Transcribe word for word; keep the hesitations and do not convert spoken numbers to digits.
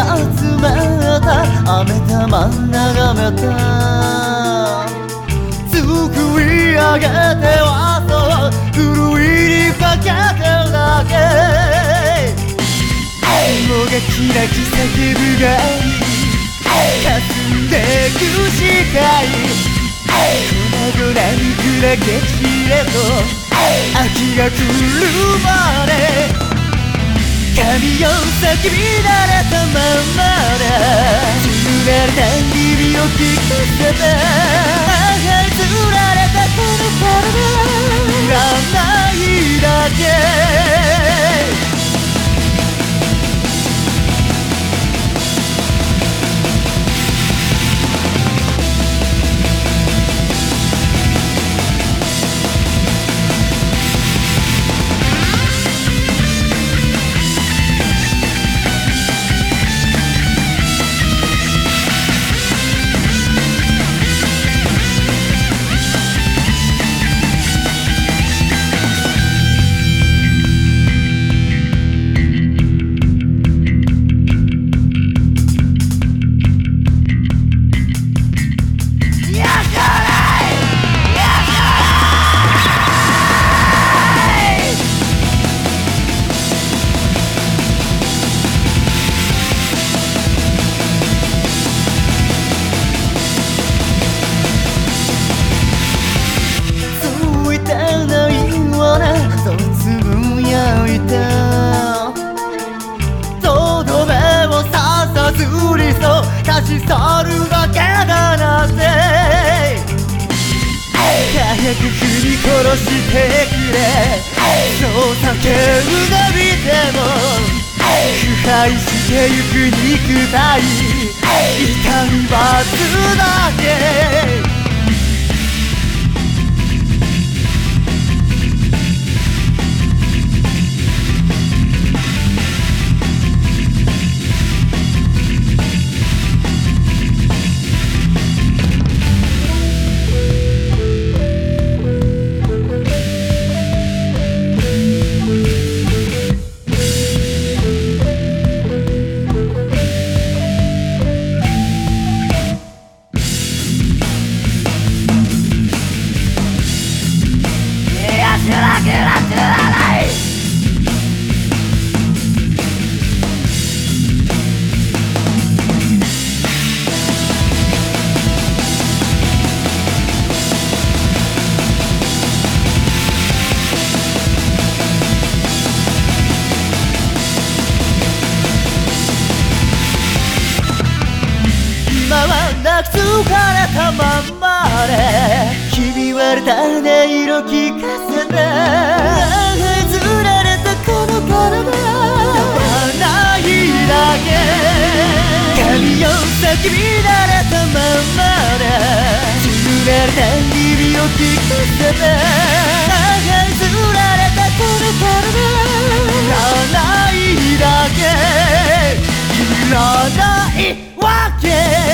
が詰まった飴玉眺めた作り上げてはそうふるいにかけてだけ雲がキラキ叫ぶがい霞んでく視界粉々に砕け散れと秋が来るまで髪を咲き乱れたままでつられた指を聞かせてはいつられたこの体いらないだけそうつぶやいたとどめを刺さずりそう立ち去るだけだなんて早く踏み殺してくれそう叫ぶなびても腐敗してゆく肉体痛み罰だけ泣き疲れたまんまで君は種色聞かせてずられたこの体はないだけ髪を咲き乱れたまんまでつられた指を聞かせてずられたこの体はないだけいらないわけ